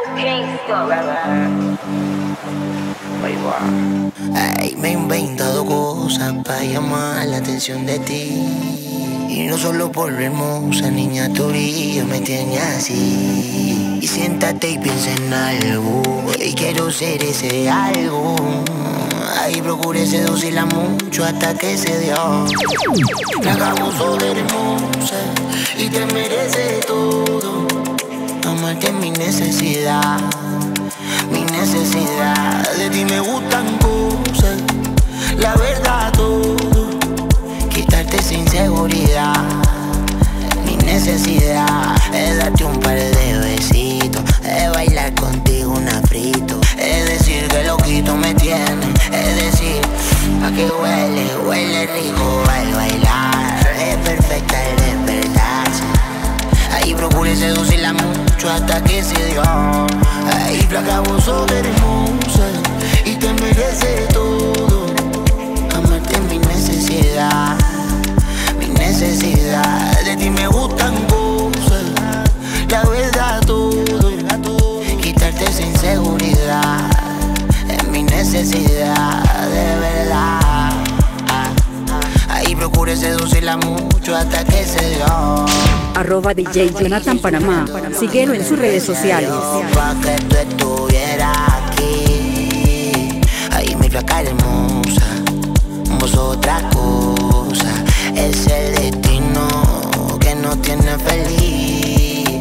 Ay, me he inventado cosas para llamar la atención de ti. Y no solo por lo hermosa, niña, tu brillo me tiene así. Y siéntate y piensa en algo, y quiero ser ese algo. Ahí procuré seducirla mucho hasta que se dio. La abuso de hermosa y te merece todo. Amarte es mi necesidad, mi necesidad. De ti me gustan cosas, la verdad todo. Quitarte esa inseguridad, mi necesidad. Es darte un par de besitos, es bailar contigo un afrito. Es decir que loquito me tiene, es decir, a que huele, huele rico al bailar. Es perfecta el despertarse. Ahí procuré seducirla mucho hasta que se dio. Ahí flaca, vos sos hermosa y te merece todo. Amarte es mi necesidad, mi necesidad. De ti me gustan cosas, la verdad todo. Quitarte esa inseguridad es mi necesidad, de verdad. Ahí procuré seducirla mucho hasta que se dio. @DJ Jonathan Panamá. Síguelo en sus redes sociales. Pa' que tú estuvieras aquí. Ahí mi flaca hermosa, vos otra cosa. Es el destino que nos tiene feliz.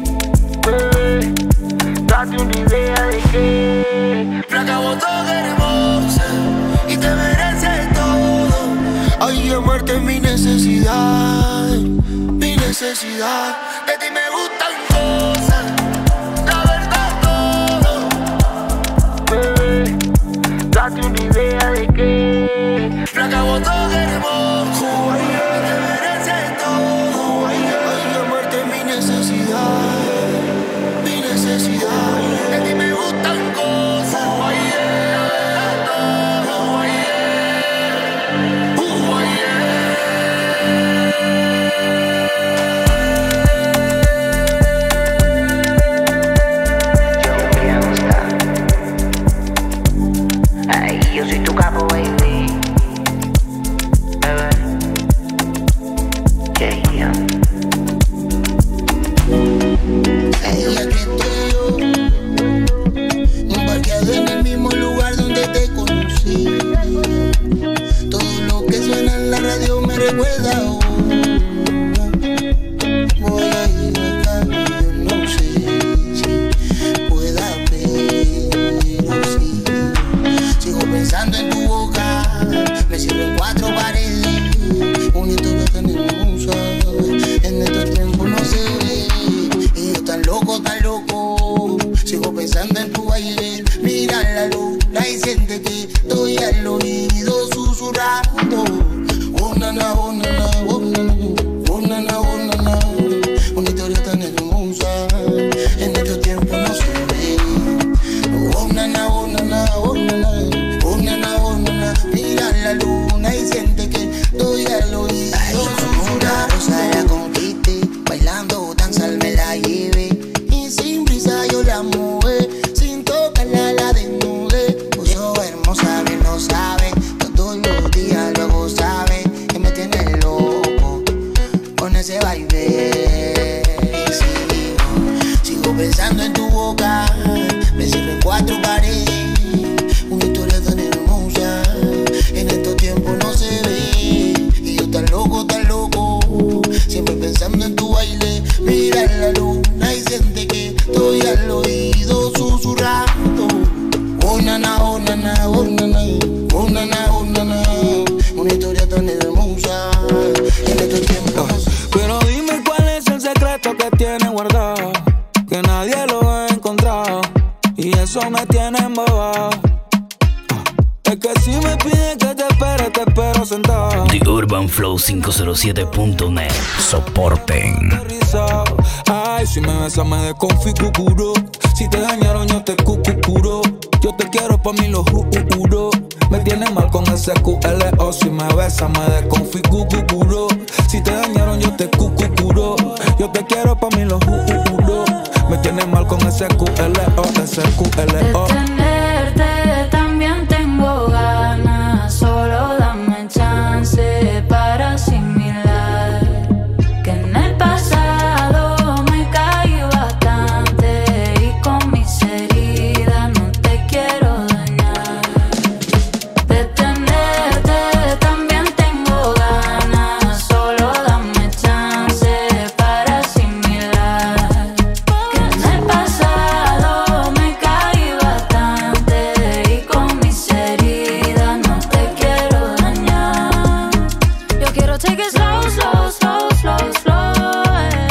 Date una idea de que flaca, vos sos hermosa y te mereces todo. Ay, amarte es mi necesidad, mi necesidad. De ti me gustan cosas, la verdad todo. Bebé, date una idea de que flaca, vos sos hermosa y te mereces todo. Ay, amarte es mi necesidad, mi necesidad. De ti me gustan cosas, la verdad todo. Yo soy tu capo, baby. Bebé. Yeah. Ella que estoy yo, embarcado en el mismo lugar donde te conocí. Todo lo que suena en la radio me recuerda a vos. Voy a ir acá y yo no sé si pueda pero sí. Sigo pensando en tu boca, me cierro en cuatro paredes. Una historia tan hermosa, en estos tiempos no se ve. Y yo tan loco, sigo pensando en tu baile. Mira la luna y siente que estoy al oído susurrando. Oh nana, oh nana, oh nana, oh nana, oh nana. Una historia tan hermosa, en estos tiempos no se ve. Oh nana, oh nana, oh nana, oh nana, oh nana. Mira la luna y siente que estoy al oído susurrando. Rosa la conquiste, bailando danza me la llevé. Y sin prisa yo la mové, sin tocarla la desnudé. Vos sos hermosa, bien lo sabes, todos los días luego sabes que me tienes loco con ese baile. Y sigo pensando en tu boca, me cierro en cuatro paredes. Una historia tan hermosa, en estos tiempos no se ve. Y yo tan loco, siempre pensando en tu baile. Mira la luna y siente que estoy al oído susurrando. Oh nana, oh nana, oh nana, oh nana, oh nana. Una historia tan hermosa, en estos tiempos. Pero dime cuál es el secreto que tiene guardado, que nadie lo ha encontrado, y eso me tiene embobado. Es que si me pide que te espero sentado. The Urban Flow 507.net. Soporten. Ay, si me besas me desconfiguro. Si te dañaron yo te cucuro. Yo te quiero pa' mí lo juro. Me tienes mal con ese QLO. Si me besas me desconfiguro. Si te dañaron yo te cucuro. Yo te quiero pa' mí lo juro. Me tiene mal con ese QLO, ese QLO. De tenerte también tengo ganas, solo dame chance para asimilar que en el pasado me caí bastante y con mis heridas no te quiero dañar. De tenerte también tengo ganas, solo dame chance para asimilar que en el pasado me caí bastante y con mis heridas no te quiero dañar. Yo quiero take it slow, slow, slow, slow, slow,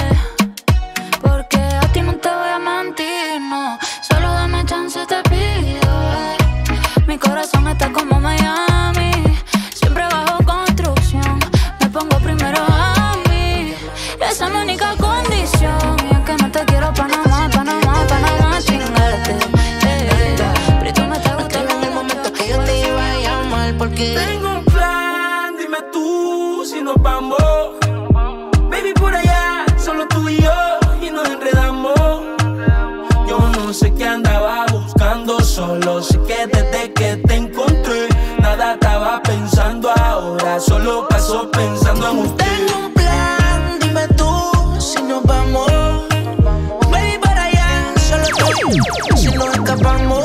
porque a ti no te voy a mentir, no. Solo dame chance, te pido, Mi corazón está como Miami, siempre bajo construcción. Me pongo primero a mí, esa es mi única condición. Y es que no te quiero Panamá, Panamá, Panamá, chingarte. Pero tú me estás gustando en el momento que yo te iba a llamar porque Tengo un plan, dime tú si nos vamos. Baby, por allá, solo tú y yo, y nos enredamos. Yo no sé qué andaba buscando, solo sé que desde que te encontré, nada estaba pensando ahora, solo paso pensando en usted. tengo un plan, dime tú si nos vamos. Baby, para allá, solo tú, si nos escapamos.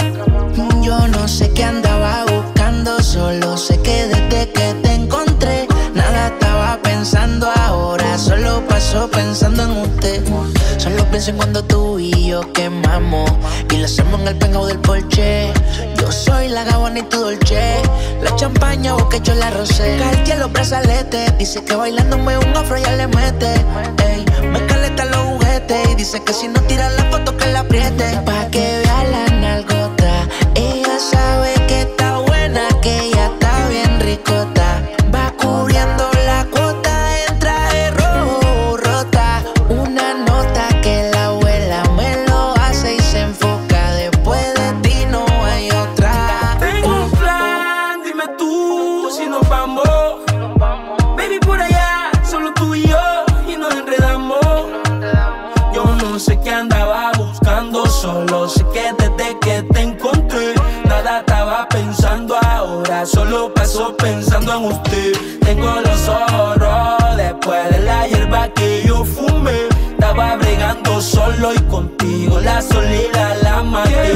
Yo no sé qué andaba buscando, solo sé que desde que te encontré, nada estaba pensando ahora, solo paso pensando en usted. Solo pienso en cuando tú y yo quemamos y lo hacemos en el penthouse del Porsche. Yo soy la Gabbana y tu Dolce, la champaña, vos que yo la rosé. Cartier los brazaletes, dice que bailándome un afro ya le mete. Ey, me caleta los juguetes y dice que si no tira la foto que la apriete. Pa' que vea la nalgota, ella sabe que está buena, que ella está bien ricota. Va cubriendo la cuota en traje rojo rota. Una nota que la abuela me lo hace y se enfoca. Después de ti no hay otra. Tengo un plan, dime tú si nos vamos. Baby, por allá, solo tú y yo, y nos enredamos. Yo no sé qué andaba buscando, solo sé que desde que te encontré, nada estaba pensando ahora, solo paso pensando en usted. Tengo los ojos rojos después de la hierba que yo fumé. Estaba bregando solo y contigo la soledad la maté.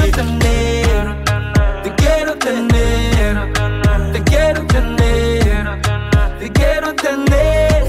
Te quiero tener, te quiero tener, te quiero tener.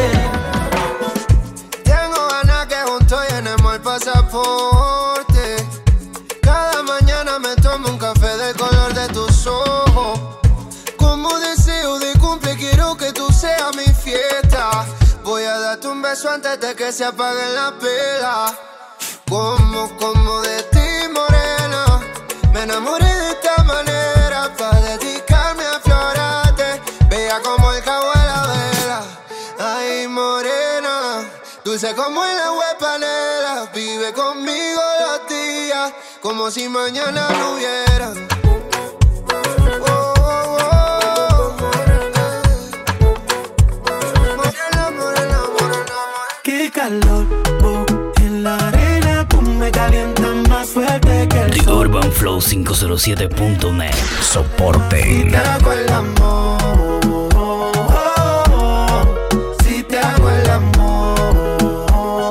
Tengo ganas que juntos llenemos el pasaporte. Cada mañana me tomo un café del color de tus ojos. Como deseo de cumple quiero que tú seas mi fiesta. Voy a darte un beso antes de que se apague la vela. Como de ti, morena, me enamoré de esta manera. Pa' dedicarme a explorarte, bella como el cabo de la vela. Ay, morena, dulce como el agua de panela. Vive conmigo los días, como si mañana no hubiera. Qué calor, en la arena, tú me calientas más fuerte que el The sol. Urban Flow 507.net. Soporten. Si te hago el amor, si te hago el amor,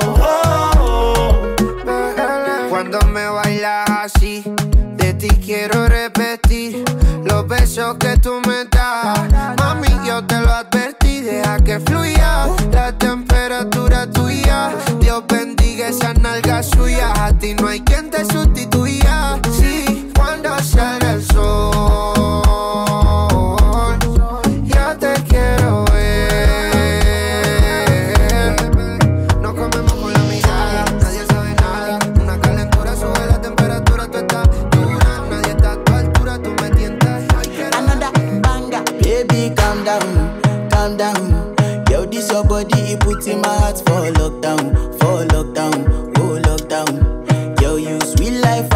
cuando me bailas así, de ti quiero repetir los besos que tú me das. Mami, yo te lo advertí, deja que fluya la temperatura tuya. Dios bendiga esa nalga suya, a ti no hay quien te sustituya. Sí, cuando salga el sol, ya te quiero ver. No comemos con la mirada, nadie sabe nada. Una calentura sube la temperatura, tú estás dura. Nadie está a tu altura, tú me tientas. Another banger, baby, calm down, calm down. Yo, this your body, it puts in my heart for lockdown, oh lockdown. Yo, you sweet life,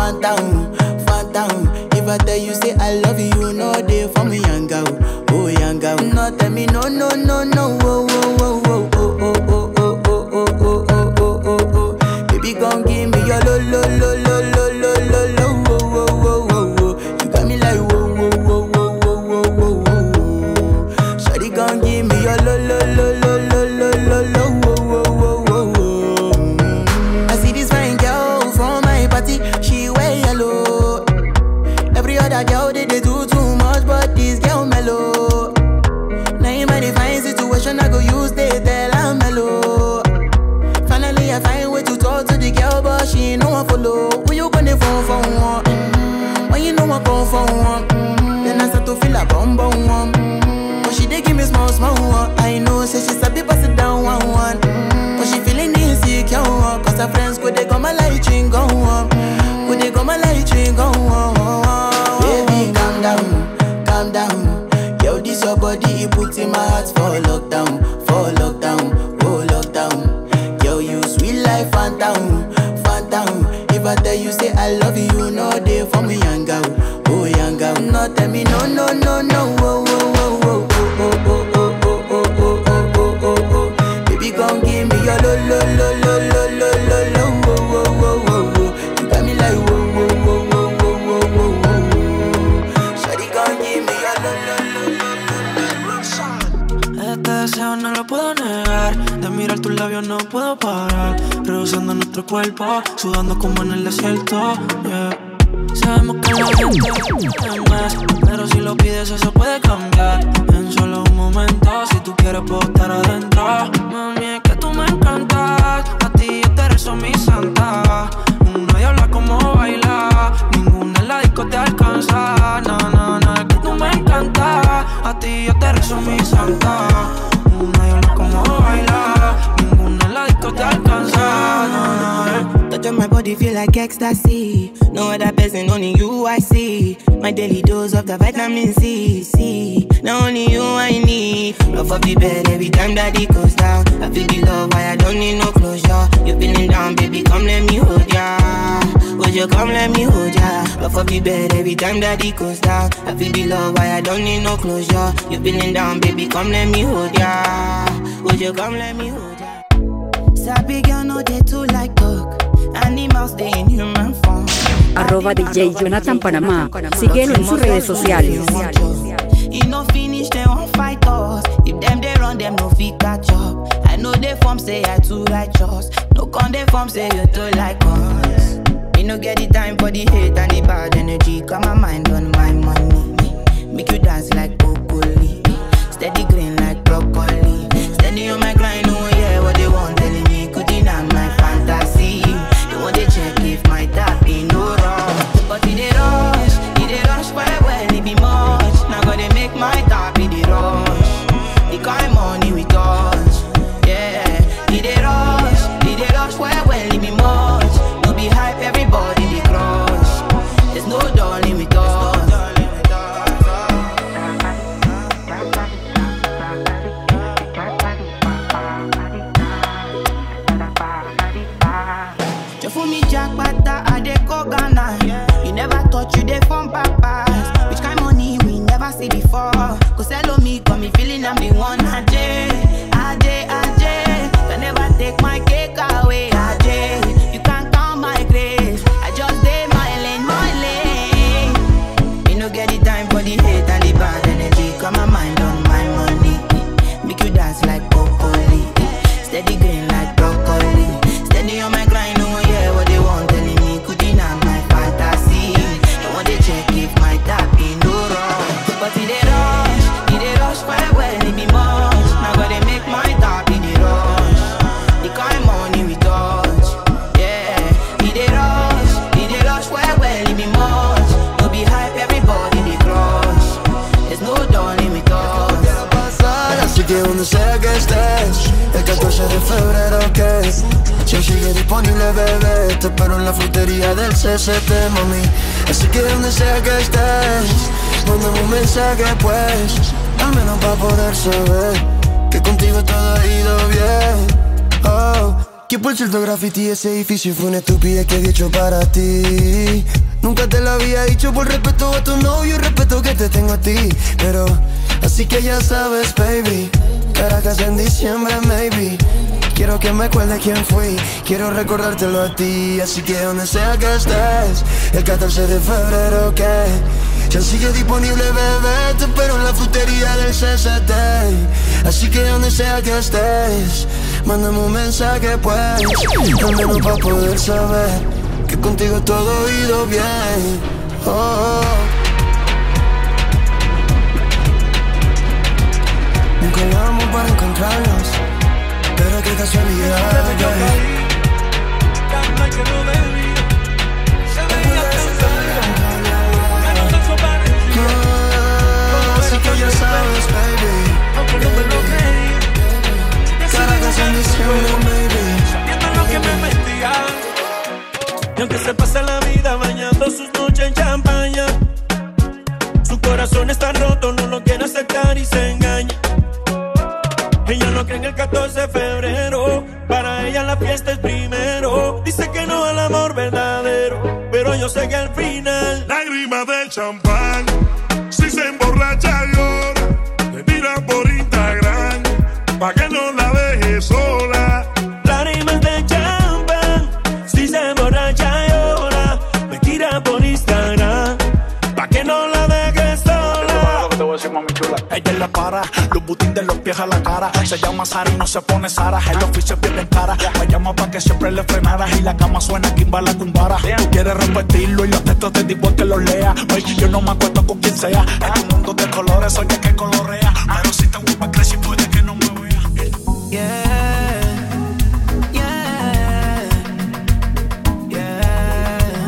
but she ain't no one follow. When you gonna phone for one? When you know I come for one? Then I start to feel a bum bum one. But she dey give me small small one. I know, say she sabi pass it down one one. But she feeling insecure one. Cause her friends could they come a light ring go on. Could they come a light ring go on. Baby, calm down, calm down. Yo, this your body, it puts in my heart for lockdown, oh lockdown. Yo, you sweet life, phantom, phantom. If I tell you say I love you, you know they for me young girl, oh young girl. No tell me no, no, no, no, oh, oh, oh, oh, oh, oh, oh, oh, oh, oh, oh, oh. Baby, come give me your lo, lo, lo, lo, lo, lo, lo, lo, oh, oh, oh, oh. You got me like whoa, whoa, whoa, whoa, whoa, whoa, whoa. Shawty, come give me your lo, lo, lo, lo, lo, lo. Este deseo no lo puedo negar. De mirar tus labios no puedo parar. Reduciendo nuestro cuerpo, sudando como en el desierto, yeah. Sabemos que la gente quiere más, pero si lo pides eso puede cambiar. En solo un momento, si tú quieres puedo estar adentro. Mami, es que tú me encantas. A ti yo te rezo mi santa. Una diabla como baila, ninguna en la disco te alcanza. No, no, no, es que tú me encantas. A ti yo te rezo mi santa. Una diabla como baila, ninguna en la disco te alcanza. No, no, Touch on my body feel like ecstasy. No other person, only you I see. My daily dose of the vitamin C. Now only you I need. Love of the bed every time that it goes down. I feel the love, why I don't need no closure. You feeling down, baby, come let me hold ya. Would you come let me hold ya? Love of the bed every time that it goes down. I feel the love, why I don't need no closure. You feeling down, baby, come let me hold ya. Would you come let me hold ya? Sabi girl no they too like talk. Animals they in human form. @DJ Jonathan Panamá. Síguelo en sus redes sociales. You no finish, they won't fight us. If them they run, them no fit catch up. I know they form say I too righteous. No con they form say you too like us. Me no get the time for the hate and the bad energy. Got my mind on my money. Make you dance like broccoli. Steady green like broccoli. Steady on my grind, oh yeah, what they want telling me. Good enough, my fantasy. They want to check if my tap ain't no wrong. But it they rush well, it be much. Now gotta make my tap in the rush. The kind money we touch, yeah. It they rush well, it be much. No be hype, everybody they crush. There's no darling with us. For me, Jack Bata, I dey go Ghana. You never thought you dey from papas. Which kind money we never see before. Cause hello me, got me feeling I'm the one. Ajay. Can never take my cake away. Ajay, you can't count my grace. I just dey my lane. Me no get the time for the hate and the bad energy. Got my mind on my money. Make you dance like broccoli. Steady green like broccoli. Steady on my grind, oh yeah, what they want telling me. Good enough, my fantasy. Don't want to check if my tap ain't no wrong. But it they rush well, it be much. Now gotta make my tap in the rush. The kind money we touch, yeah. It they rush well, it be much. No be hype, everybody they crush. There's no darling with us. Así que donde sea que estés, el 14 de febrero que ya sigue disponible, bebé. Te espero en la frutería del CCT, mami. Así que donde sea que estés, mándame un mensaje pues, al menos para poder saber que contigo todo ha ido bien. Oh, que por cierto graffiti ese edificio fue una estupidez que había hecho para ti. Nunca te lo había dicho por respeto a tu novio y respeto que te tengo a ti. Pero así que ya sabes, baby, Caracas en diciembre, maybe. Quiero que me acuerde quién fui, quiero recordártelo a ti. Así que donde sea que estés, el 14 de febrero que ya sigue disponible, bebé. Te espero en la frutería del CCT. Así que donde sea que estés, mándame un mensaje pues, al menos para poder saber que contigo todo ha ido bien. Oh. Nunca hablamos para encontrarnos, pero qué casualidad, baby. aunque se pasa la vida bañando sus noches en champaña, su corazón está roto, no lo quiere aceptar y se engaña. Ella no cree en el 14 de febrero, para ella la fiesta es primero. Dice que no al amor verdadero, pero yo sé que al final lágrimas de champán, si se emborracha llora, me mira por Instagram, pa' que no la deje sola. Lágrimas de champán, si se emborracha llora, me tira por Instagram, pa' que no la deje sola. Te voy a decir, mami chula. Ella es la para, los butines de los pies a la cara. Se llama Sara y no se pone Sara. El oficio es bien cara. Me llama pa' que siempre le frenara. Y la cama suena Kimba la tumbara. Tú quieres repetirlo y los textos te digo que los lea. Oye, yo no me acuerdo con quien sea. Es un mundo de colores, oye que colorea. Pero si te vuelve a crecer puede que no me vea. Yeah, yeah, yeah.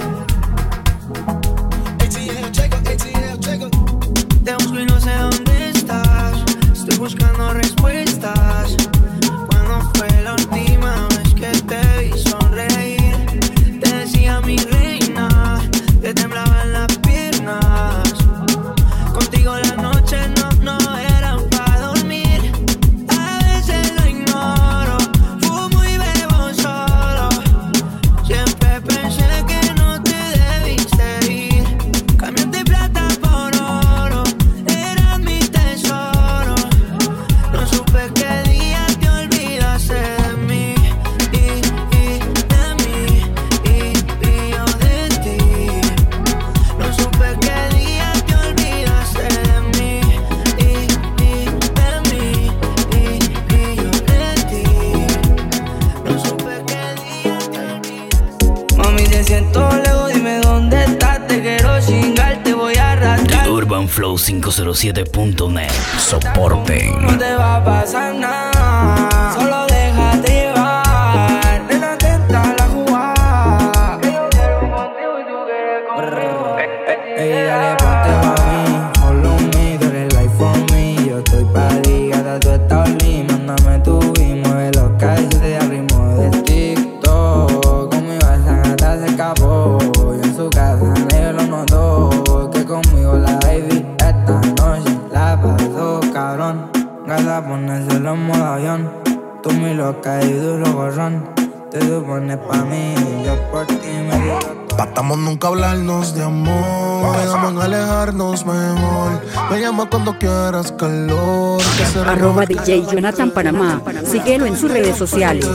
ATL, checo, ATL, checo. Demos y no sé dónde estás. Estoy buscando respuestas. ¿Cuándo fue la última vez que te vi sonreír? Te decía mi reina, te temblaban las piernas. Contigo las noches no eran para dormir. A veces lo ignoro, fumo y bebo solo. Siempre pensé que no te debiste ir. Cambiaste plata por oro, eras mi tesoro. No supe qué día te olvidaste de mí y de mí y yo de ti. No supe qué día te olvidaste de mí y de mí y yo de ti. No supe qué día te olvidaste. Mami, te siento lejos, dime dónde estás. Te quiero chingar, te voy a arrastrar. UrbanFlow507.net. Soporten. No te va a pasar nada, solo déjate llevar. Nena, atenta la jugada. Yo quiero contigo y tú quieres conmigo. Ey, dale, ponte mami, follow me, tú eres life for me. Yo estoy pa' ligada, tú estás lindo. Mándame tu y mueve los calles de ritmo de TikTok. Conmigo esa gata se escapó, y en su casa nadie lo notó. Que conmigo la baby esta noche la pasó cabrón. Gata, ponérselo en modo avión. Tú muy loca y duro gorrón. Te supones pa' mí, yo por ti me digo todo. Tratamos nunca hablarnos de amor, quedamos en alejarnos mejor. Me llama cuando quieras calor. Arroba DJ Jonathan Panamá. Síguelo en sus redes sociales.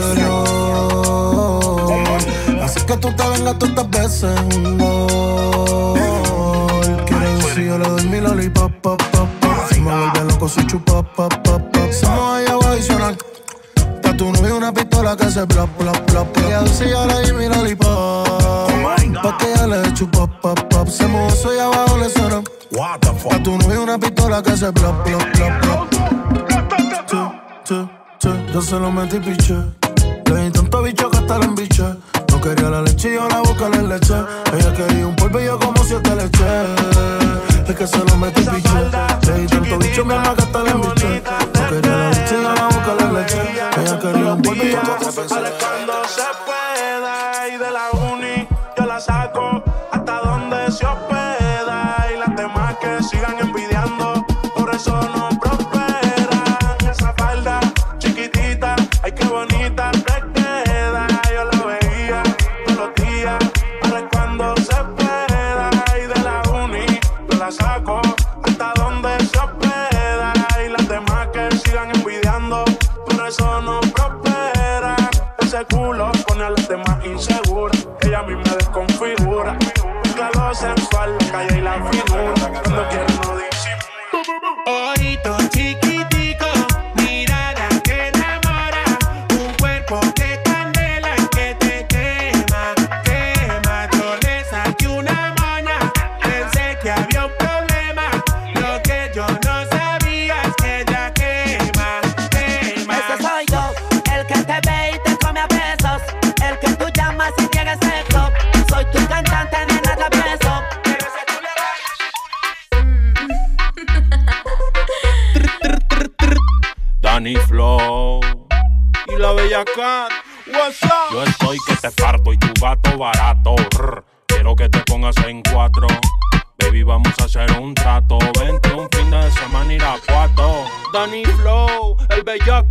Así que tú te vengas todas estas veces un gol. Quieres si yo le doy mi lollipop, pop, pop, pop. Si me vuelve loco soy chupa, pop, pop, pop. Somos allá adicional. Pa' tu novio una pistola que se plop, plop, plop. Ella dulce y yo le doy mi lollipop. Pa' que ella le chupa, pop, pop. Se mojó eso y abajo le suena. Pa' tu novio una pistola que se plop, plop, plop, plop. Yo se lo metí piché. Le di tanto bicho que hasta la embiché. No quería la leche y yo la boca le leche. Ella quería un polvo y yo como 7 leche. Es que se lo metí piché. Le di tanto bicho mi alma que hasta la embiché. No quería la leche y yo la boca le leche. Ella quería un polvo y yo como 7 leche. Cuando se pueda y de la uni yo la saco hasta donde se hospeda. Y las demás que sigan envidiando, por eso no prosperan. Esa falda chiquitita, ay qué bonita te queda. Yo la veía todos los días, ahora cuando se pueda. Y de la uni yo la saco hasta donde se hospeda. Y las demás que sigan envidiando, por eso no prospera. Ese culo pone a las demás inseguras. Ella a mí me desconfigura. Mezcla lo sensual, la calle y la figura. Cuando quiere no disimula. Ojito chiquitico, mirada que enamora. Un cuerpo que candela y que te quema, quema. Yo le saqué una moña, pensé que había un problema. Lo que yo no sabía es que ella quema, quema. Ese soy yo, el que te ve y te come a besos. El que tú llamas y quieres sexo. Soy tu cantante, nena, te beso. Danny Flow y la bella Cat. What's up? Yo estoy que te parto y tu gato barato.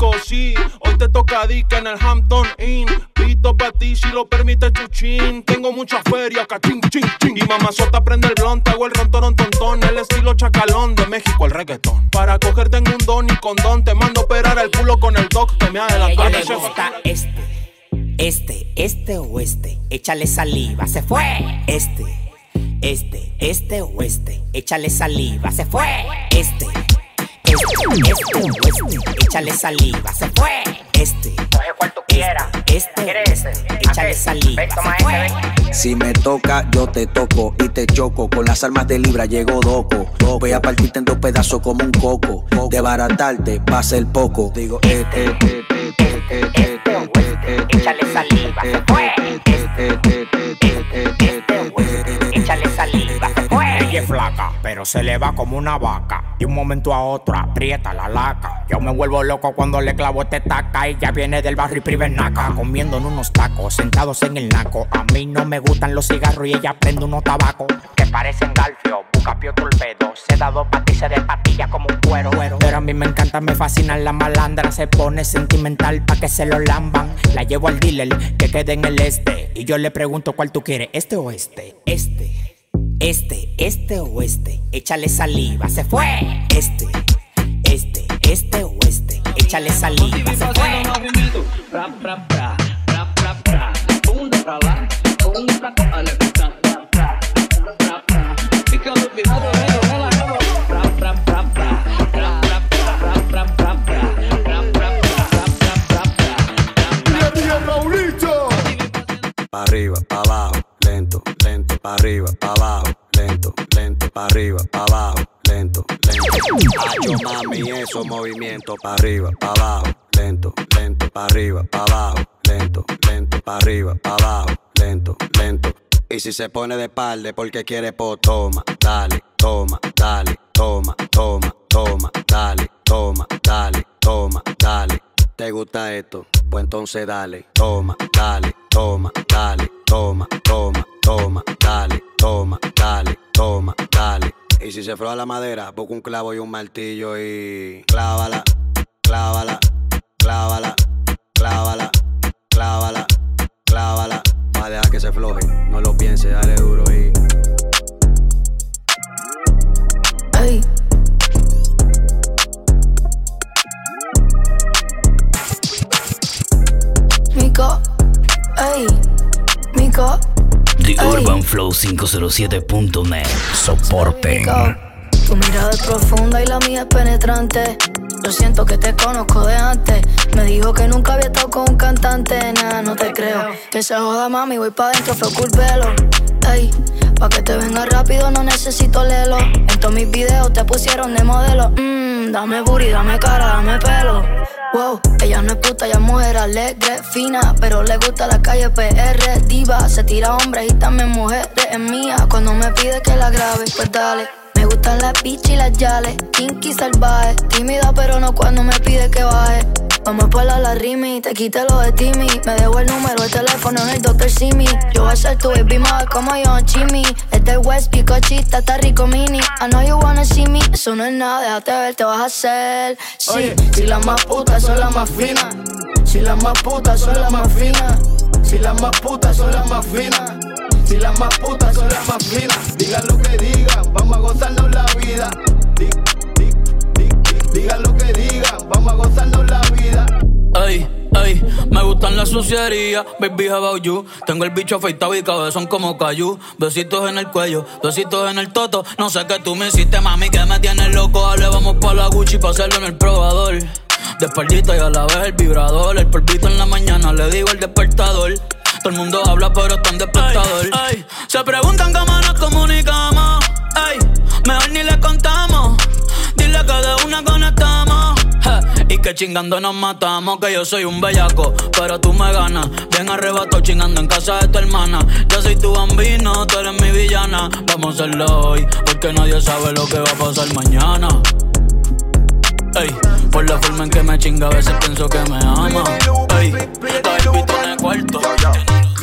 rico, sí. Hoy te toca dica en el Hampton Inn. Pito pa' ti si lo permite chuchín. Tengo mucha feria, cachín, ching, ching. Y mamazota prende el blond, hago el rontorón tontón. El estilo chacalón, de México el reggaetón. Para coger tengo un don y condón. Te mando a operar el culo con el doc que me adelantó. A ella le gusta este o este. Échale saliva, se fue. Este o este. Échale saliva, se fue. Este o este. Échale saliva, se fue. Coge cual tú quieras. ¿Quieres ese? Échale saliva, se fue. Si me toca, yo te toco y te choco. Con las armas de Libra llego doco. Voy a partirte en dos pedazos como un coco. De baratarte va a ser poco. Digo, échale saliva, se fue. Échale saliva, se fue. Ella es flaca, pero se le va como una vaca. De un momento a otro aprieta la laca. Yo me vuelvo loco cuando le clavo este taca. Ella viene del barrio y privernaca, comiendo en unos tacos, sentados en el naco. A mí no me gustan los cigarros y ella prende unos tabacos que parecen galfio, bucapio torpedo. Se da dos patices de patilla como un cuero. Pero a mí me encanta, me fascinan la malandra. Se pone sentimental pa' que se lo lamban. La llevo al dealer que quede en el este. Y yo le pregunto cuál tú quieres, este o este. Este o este. Échale saliva, se fue. Este o este. Échale saliva, se fue. Pa' arriba, pa' abajo, lento, lento, pa' arriba, pa' abajo, lento, lento, pa' arriba, pa' abajo, lento, lento. Hacho mami, esos movimientos, pa' arriba, pa' abajo, lento, lento, pa' arriba, pa' abajo, lento, lento, pa' arriba, pa' abajo, lento, lento. Y si se pone de espalda porque quiere, pues toma, dale, toma, dale, toma, toma, toma, dale, toma, dale, toma, dale. ¿Te gusta esto? Pues entonces dale, toma, dale, toma, dale, toma, toma, toma, dale, toma, dale, toma, dale. Y si se froa la madera, busca un clavo y un martillo y clávala, clávala, clávala, clávala, clávala, clávala. Va a dejar que se floje, no lo pienses, dale duro y... Ey. Mico, ey, Mico. The Urban Flow 507.net. Soporten. Tu mirada es profunda y la mía es penetrante. Yo siento que te conozco de antes. Me dijo que nunca había estado con un cantante. Nah, no te creo. Que se joda, mami, voy pa' dentro, fue culpelo. Ey, pa' que te venga rápido no necesito lelo. En todos mis videos te pusieron de modelo. Dame booty, dame cara, dame pelo. Wow, ella no es puta, ella es mujer alegre, fina, pero le gusta la calle PR, diva. Se tira hombres y también mujeres, es mía. Cuando me pide que la grabe, pues dale. Me gustan las bichas y las yales, kinky salvaje. Tímida pero no cuando me pide que baje. Vamos a la rimi, te quité lo de Timmy. Me dejo el número de teléfono en el Dr. Simi. Yo voy a ser tu baby mother como yo en Chimmy. Es del West, picochita, está rico mini. I know you wanna see me, eso no es nada, déjate ver, te vas a hacer. Sí, oye, si las más putas son las más finas. Si las más putas son las más finas. Si las más putas son las más finas. Si las más putas son las más finas. Digan lo que digan, vamos a gozarnos la vida. Digan lo que digan, vamos a gozarnos la vida. Ey, ey, me gustan las sucierías, baby, how about you? Tengo el bicho afeitado y cabezón como Caillou. Besitos en el cuello, besitos en el toto. No sé qué tú me hiciste, mami, que me tienes loco. Dale, vamos pa' la Gucci pa' hacerlo en el probador. De espaldita y a la vez el vibrador. El polvito en la mañana, le digo el despertador. Todo el mundo habla pero está en despertador. Ay, ay. Se preguntan cómo nos comunicamos. Ay, mejor ni le contamos. Dile que de una conectamos. Y que chingando nos matamos. Que yo soy un bellaco, pero tú me ganas. Bien arrebato chingando en casa de tu hermana. Yo soy tu bambino, tú eres mi villana. Vamos a hacerlo hoy, porque nadie sabe lo que va a pasar mañana. Ey, por la forma en que me chinga a veces pienso que me ama. Ey, la invito en el cuarto.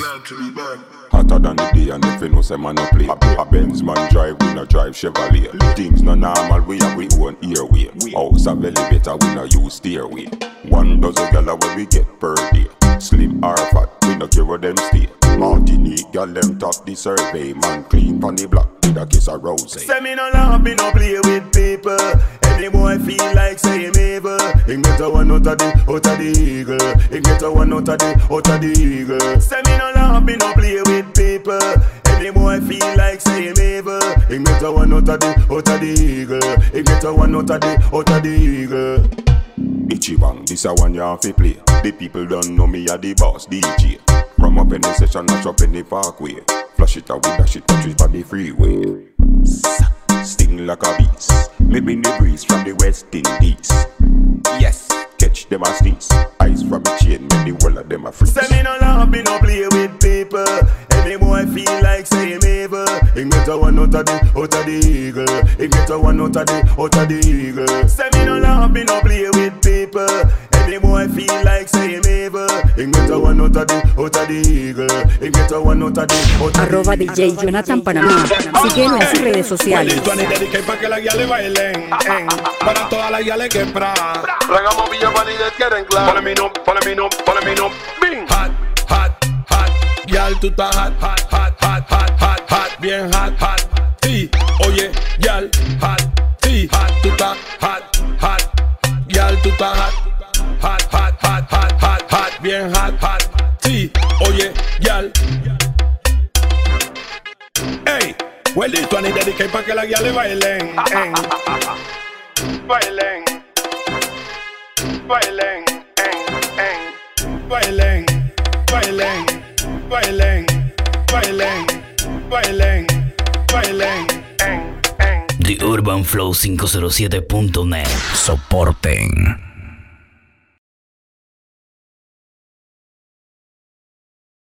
Hotter than the day and if you know say man no play. A Benz man drive, we no drive Chevrolet. Things no normal, we have we own airway. House a elevator, we no use stairway. 1 dozen gala where we get per day. Slim or fat, we no care where them stay. Martinique, gal them top the survey. Man clean pon the block with a kiss of rose. Say me no love, me no play with people. Any boy feel like say him evil. He get a one out of the eagle. He get a one out of the eagle. Say me no love, me no play with people. Any boy feel like say him evil. He get a one out of the eagle. He get a one out of the eagle. Ichibang, this a one you have to play. The people don't know me a the boss DJ. From up in the session, mash up in the parkway. Flush it out with that shit, touch it by the freeway. Sting like a beast. Me bring the breeze from the West Indies. Yes, catch them a sneeze. Ice from the chain, make the whole of them a freeze. Say me no love, me no play with people. Any boy feel like say him evil. He get a one out of the eagle. He get a one out of the eagle. Say me no love, me no play with people. Any boy feel like say him evil. He get a one out of the eagle. He get a one out of the Arroba DJ Jonathan Panamá. Síguelo en sus redes sociales. Para que las guiales bailen, para todas las guiales que pra. Regamos Villa Vanilla, quieren claro. Ponle mi no, bing. Hot, hot, hot, yal, tú estás hot, hot, hot, hot, hot, hot, hot, bien hot, hot. Sí, oye, yal, hot, sí, hot, tú estás hot, hot, yal, tú estás hot, hot, hot, hot, hot, hot, hot, bien hot, hot. Sí, oye, yal. Ey. Well, this one is dedicated para que las guiales bailen, bailen, bailen, bailen, bailen, bailen, bailen, bailen, bailen. The Urban Flow 507.net. Soporten.